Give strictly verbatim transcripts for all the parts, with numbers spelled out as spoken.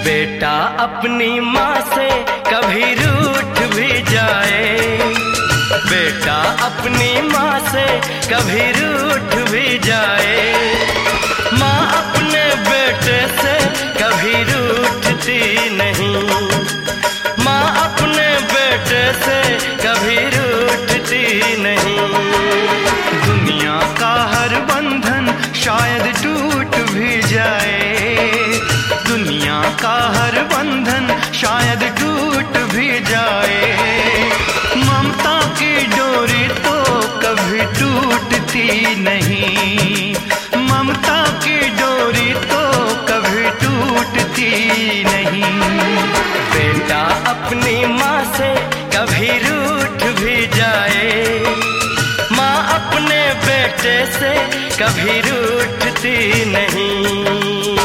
बेटा अपनी माँ से कभी रूठ भी जाए, बेटा अपनी माँ से कभी रूठ भी जाए, माँ अपने बेटे से कभी रूठती नहीं, माँ अपने बेटे से कभी रूठती नहीं। दुनिया का हर बंधन शायद टूट भी जाए, दुनिया का हर बंधन शायद टूट भी जाए, ममता की डोरी तो कभी टूटती नहीं, ममता की डोरी तो कभी टूटती नहीं। बेटा अपनी माँ से कभी रूठ भी जाए, माँ अपने बेटे से कभी रूठती नहीं।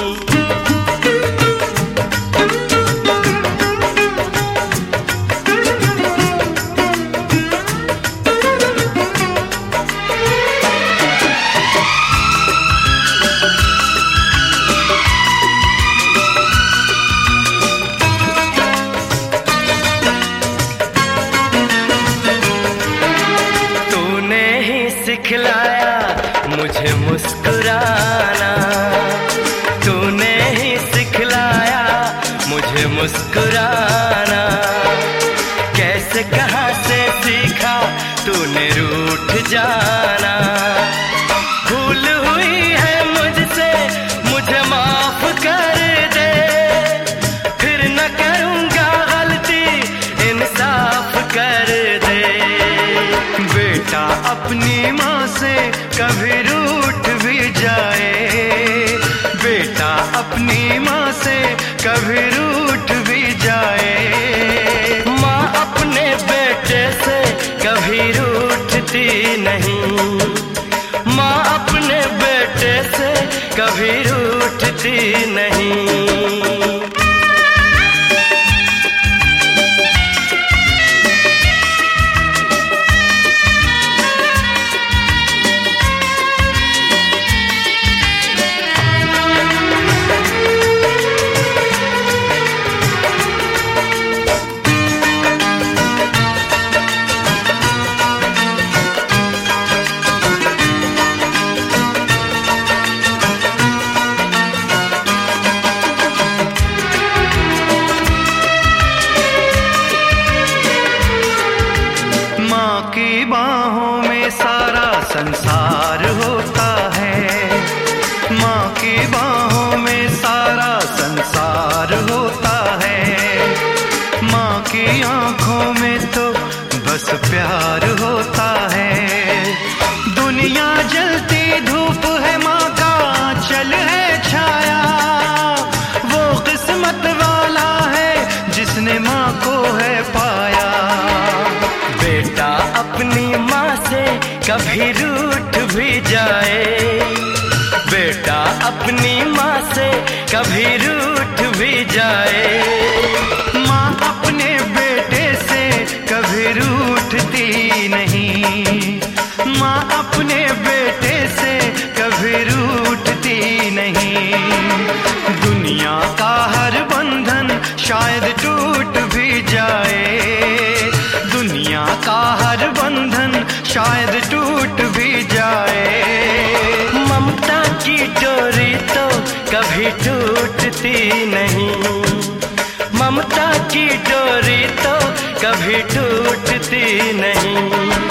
सिखलाया मुझे मुस्कुराना, तूने ही सिखलाया मुझे मुस्कुराना, कैसे कहाँ से सीखा तूने रूठ जाना। भूल हुई है मुझसे मुझे माफ कर दे, फिर न करूँगा गलती इंसाफ कर दे। बेटा अपनी माँ से कभी रूठ भी जाए, बेटा अपनी माँ से कभी रूठ भी जाए, माँ अपने बेटे से कभी रूठती नहीं, माँ अपने बेटे से कभी रूठती नहीं। की बाहों में सारा संसार होता है, माँ की बाहों में सारा संसार होता है, माँ की आंखों में तो बस प्यार होता है। दुनिया जलती धूप है, माँ का चल है छाया, वो किस्मत वाला है जिसने माँ को है पाया। बेटा अपनी माँ से कभी रूठ भी जाए, बेटा अपनी माँ से कभी रूठ भी जाए, माँ अपने बेटे से कभी रूठती नहीं, माँ अपने बेटे से कभी रूठती नहीं। दुनिया का हर बंधन शायद टूट भी जाए, दुनिया का हर बंधन शायद टूट भी जाए, ममता की डोरी तो कभी टूटती नहीं, ममता की डोरी तो कभी टूटती नहीं।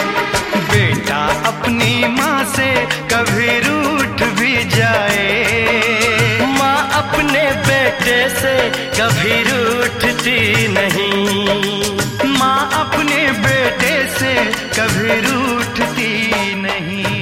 बेटा अपनी माँ से कभी रूठ भी जाए, माँ अपने बेटे से कभी रूठती नहीं, माँ अपने बेटे से कभी रूठती नहीं।